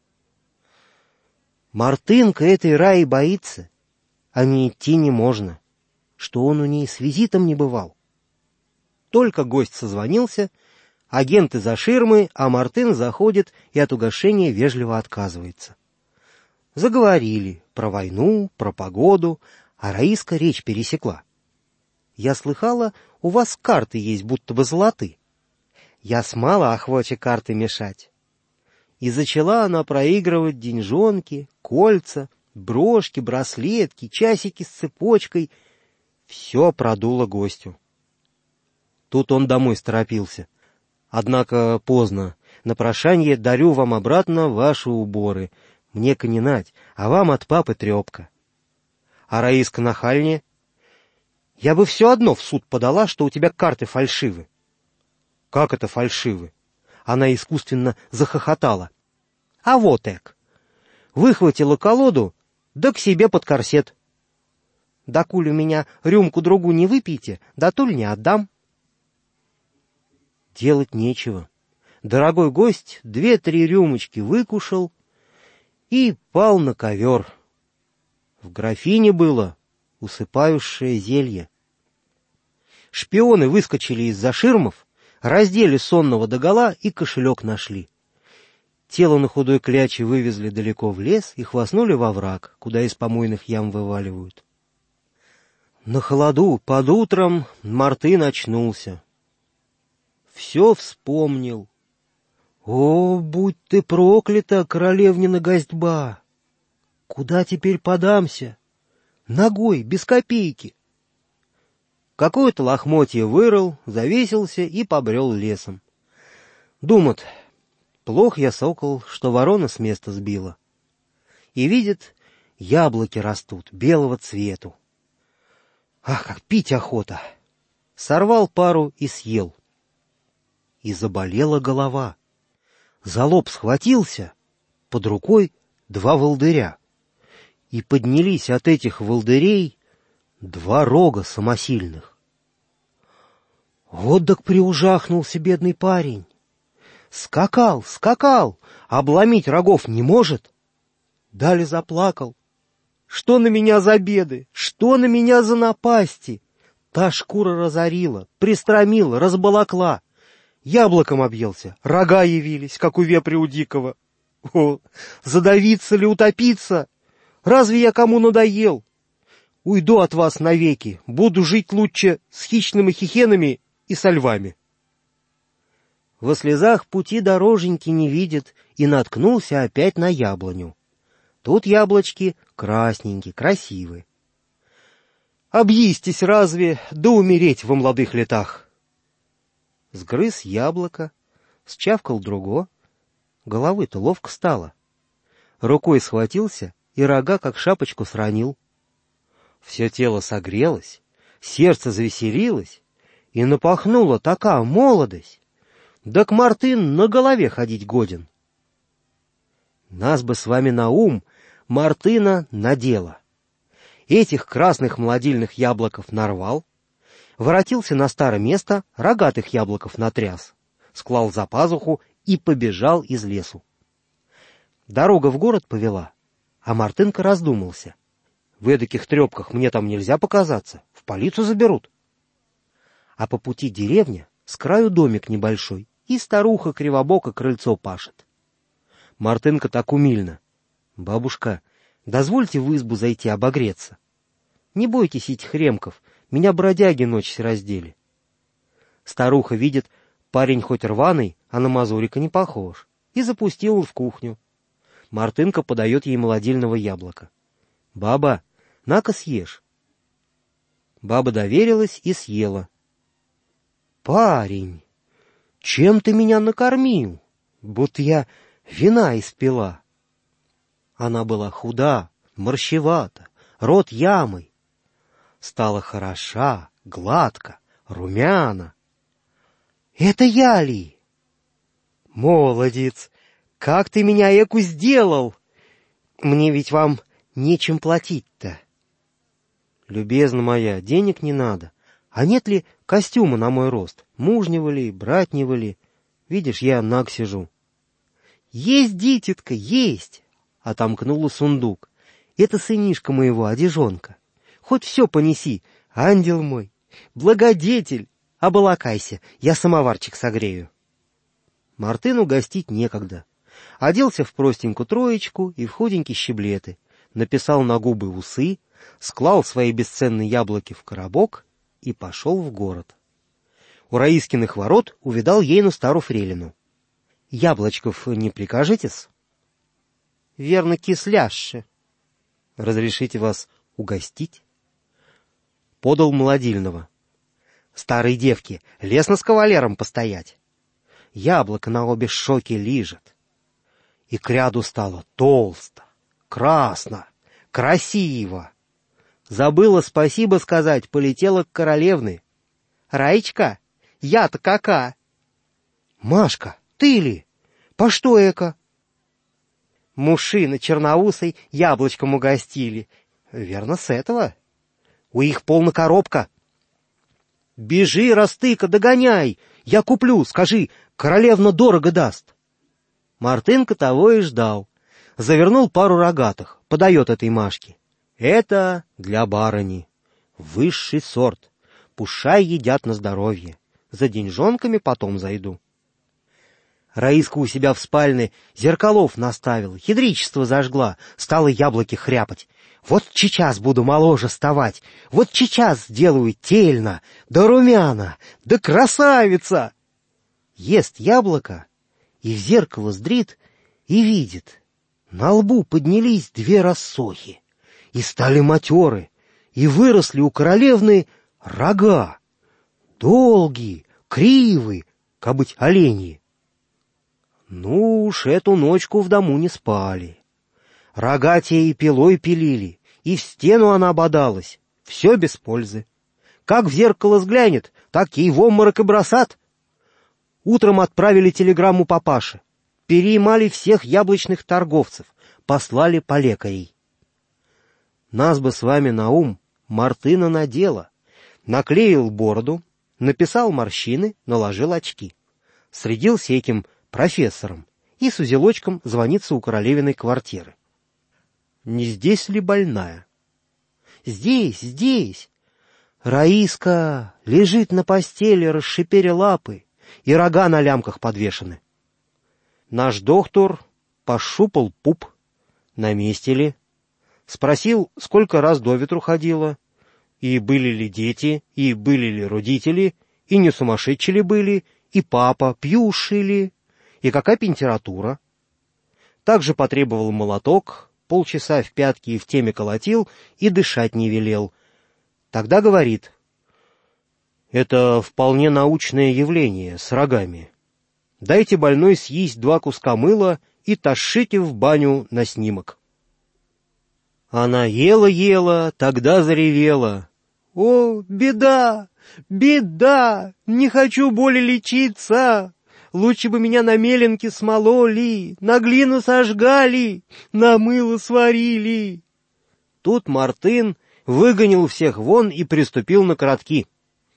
Мартынка этой Раи боится, а не идти не можно, что он у ней с визитом не бывал. Только гость созвонился, агенты за ширмой, а Мартын заходит и от угощения вежливо отказывается. Заговорили про войну, про погоду, а Раиска речь пересекла. «Я слыхала, у вас карты есть, будто бы золоты. Я смала охваче карты мешать». И зачала она проигрывать деньжонки, кольца, брошки, браслетки, часики с цепочкой. Все продуло гостю. Тут он домой торопился. Однако поздно. На прошанье дарю вам обратно ваши уборы. Мне конинать, а вам от папы трепка. А Раиска нахальнее: «Я бы все одно в суд подала, что у тебя карты фальшивы». «Как это фальшивы?» Она искусственно захохотала. «А вот эк. Выхватила колоду, да к себе под корсет. Да куль у меня рюмку-другу не выпьете, да туль не отдам». Делать нечего. Дорогой гость две-три рюмочки выкушал и пал на ковер. В графине было усыпающее зелье. Шпионы выскочили из-за ширмов, раздели сонного догола и кошелек нашли. Тело на худой кляче вывезли далеко в лес и хвостнули во враг, куда из помойных ям вываливают. На холоду под утром Мартын очнулся. Все вспомнил. О, будь ты проклята, королевнина гостьба! Куда теперь подамся? Ногой, без копейки. Какое-то лохмотье вырыл, завесился и побрел лесом. Думает: плох я, сокол, что ворона с места сбила. И видит, яблоки растут, белого цвету. Ах, как пить охота! Сорвал пару и съел. И заболела голова. За лоб схватился, под рукой два волдыря. И поднялись от этих волдырей два рога самосильных. Вот так приужахнулся бедный парень. Скакал, скакал, обломить рогов не может. Далее заплакал. Что на меня за беды, что на меня за напасти? Та шкура разорила, пристромила, разболокла. Яблоком объелся, рога явились, как у вепря у дикого. О, задавиться ли, утопиться? Разве я кому надоел? Уйду от вас навеки, буду жить лучше с хищными хихенами и со львами. Во слезах пути дороженьки не видит и наткнулся опять на яблоню. Тут яблочки красненькие, красивые. Объистись разве, да умереть во молодых летах. Сгрыз яблоко, счавкал друго, головы-то ловко стало. Рукой схватился и рога, как шапочку, сранил. Все тело согрелось, сердце завеселилось, и напахнула такая молодость, да к Мартын на голове ходить годен. Нас бы с вами на ум Мартына на дело. Этих красных молодильных яблоков нарвал, воротился на старое место, рогатых яблоков натряс, склал за пазуху и побежал из лесу. Дорога в город повела, а Мартынка раздумался. В эдаких трепках мне там нельзя показаться, в полицию заберут. А по пути деревня, с краю домик небольшой, и старуха кривобоко крыльцо пашет. Мартынка так умильно: «Бабушка, дозвольте в избу зайти обогреться. Не бойтесь этих ремков, меня бродяги ночь раздели». Старуха видит, парень хоть рваный, а на мазурика не похож, и запустила в кухню. Мартынка подает ей молодильного яблока. «Баба, на-ка съешь». Баба доверилась и съела. «Парень, чем ты меня накормил? Будто я вина испила». Она была худа, морщевата, рот ямой. Стала хороша, гладко, румяна. «Это я ли?» «Молодец! Как ты меня эку сделал? Мне ведь вам нечем платить-то». «Любезна моя, денег не надо. А нет ли костюма на мой рост? Мужнего ли, братнего ли? Видишь, я наг сижу». «Есть, дитятка, есть!» — отомкнула сундук. «Это сынишка моего, одежонка. Хоть все понеси, ангел мой, благодетель. Обалакайся, я самоварчик согрею». Мартыну гостить некогда. Оделся в простенькую троечку и в худенькие щеблеты, написал на губы усы, склал свои бесценные яблоки в коробок и пошел в город. У Раискиных ворот увидал ейну стару фрелину. «Яблочков не прикажетесь?» «Верно, кисляше». «Разрешите вас угостить?» Подал молодильного. «Старой девке лестно с кавалером постоять. Яблоко на обе щеки лижет. И к ряду стало толсто, красно, красиво. Забыла спасибо сказать, полетела к королевны. Раечка, я-то кака?» «Машка, ты ли? По что эко?» «Мужчины черноусой яблочком угостили. Верно, с этого. У их полна коробка». «Бежи, растыка, догоняй! Я куплю, скажи, королевна дорого даст». Мартынка того и ждал. Завернул пару рогатых, подает этой Машке. «Это для барыни. Высший сорт. Пушай едят на здоровье. За деньжонками потом зайду». Раиска у себя в спальне зеркалов наставила, хитричество зажгла, стала яблоки хряпать. «Вот сейчас буду моложе ставать, вот сейчас сделаю тельно, да румяна, да красавица!» Ест яблоко и в зеркало здрит и видит. На лбу поднялись две рассохи, и стали матеры, и выросли у королевны рога. Долгие, кривые, кабыть оленьи. Ну уж эту ночку в дому не спали. Рога те и пилой пилили, и в стену она бодалась. Все без пользы. Как в зеркало взглянет, так ей в обморок и бросат. Утром отправили телеграмму папаше. Переймали всех яблочных торговцев, послали по лекарей. Нас бы с вами на ум Мартына на дело. Наклеил бороду, написал морщины, наложил очки. Средился этим профессором и с узелочком звонится у королевиной квартиры. Не здесь ли больная? Здесь, здесь. Раиска лежит на постели, расшиперя лапы, и рога на лямках подвешены. Наш доктор пощупал пуп, на месте ли, спросил, сколько раз до ветру ходила, и были ли дети, и были ли родители, и не сумасшедшие ли были, и папа пьющий ли, и какая температура. Также потребовал молоток, полчаса в пятки и в теме колотил, и дышать не велел. Тогда говорит: «Это вполне научное явление с рогами. Дайте больной съесть два куска мыла и тащите в баню на снимок». Она ела-ела, тогда заревела: «О, беда, беда! Не хочу более лечиться! Лучше бы меня на меленке смололи, на глину сожгали, на мыло сварили». Тут Мартын выгонил всех вон и приступил на коротки: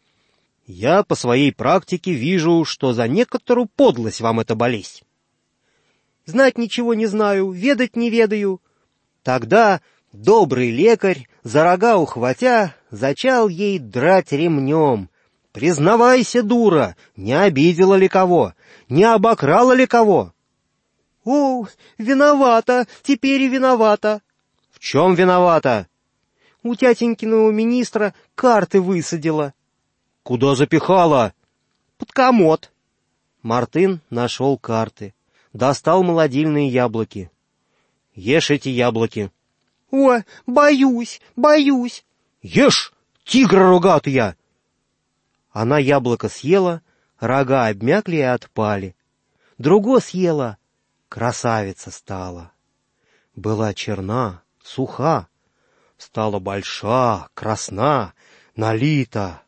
«Я по своей практике вижу, что за некоторую подлость вам эта болезнь. Знать ничего не знаю, ведать не ведаю». Тогда добрый лекарь, за рога ухватя, зачал ей драть ремнем. «Признавайся, дура, не обидела ли кого? Не обокрала ли кого?» «О, виновата, теперь и виновата». «В чем виновата?» «У тятенькиного министра карты высадила». «Куда запихала?» «Под комод». Мартын нашел карты, достал молодильные яблоки. «Ешь эти яблоки». «О, боюсь, боюсь». «Ешь, тигра рогатая!» Она яблоко съела, рога обмякли и отпали. Другое съела, красавица стала. Была черна, суха, стала больша, красна, налита.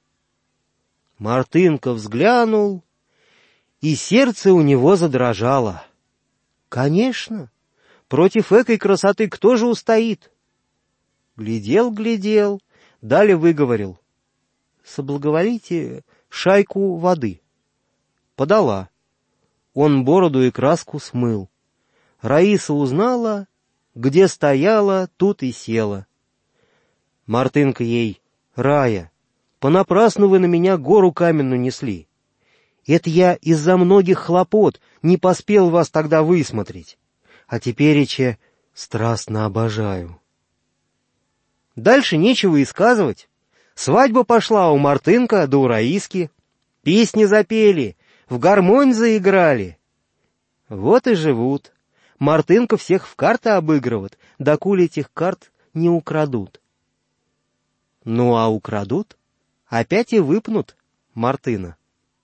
Мартынка взглянул, и сердце у него задрожало. Конечно, против экой красоты кто же устоит? Глядел-глядел, далее выговорил: «Соблаговолите шайку воды». Подала. Он бороду и краску смыл. Раиса узнала, где стояла, тут и села. Мартынка ей: «Рая, понапрасну вы на меня гору каменную несли. Это я из-за многих хлопот не поспел вас тогда высмотреть, а тепереча страстно обожаю». Дальше нечего и сказывать. Свадьба пошла у Мартынка да у Раиски. Песни запели, в гармонь заиграли. Вот и живут. Мартынка всех в карты обыгрывает, докуль этих карт не украдут. Ну а украдут, опять и выпнут Мартына.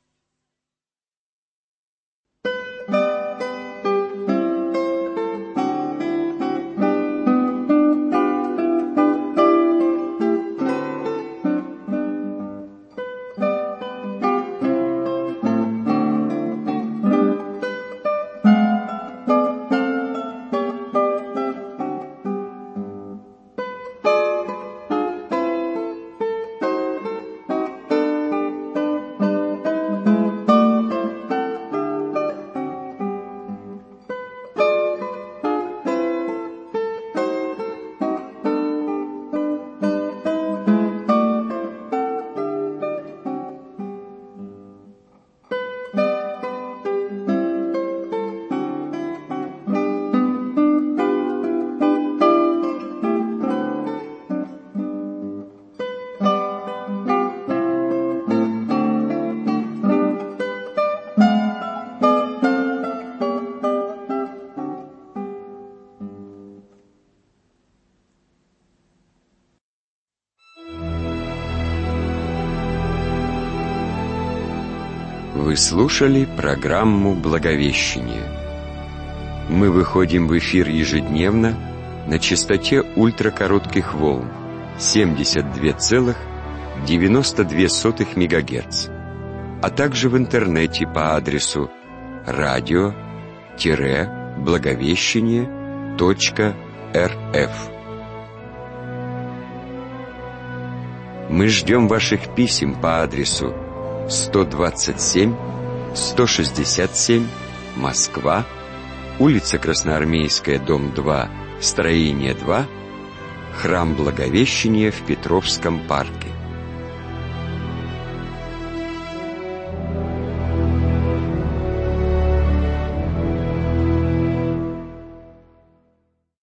Вы слушали программу «Благовещение». Мы выходим в эфир ежедневно на частоте ультракоротких волн семьдесят два целых девяносто две сотых мегагерц, а также в интернете по адресу радио благовещение точка эр эф. Мы ждем ваших писем по адресу сто двадцать семь сто шестьдесят семь, Москва, улица Красноармейская, дом два, строение два, храм Благовещения в Петровском парке.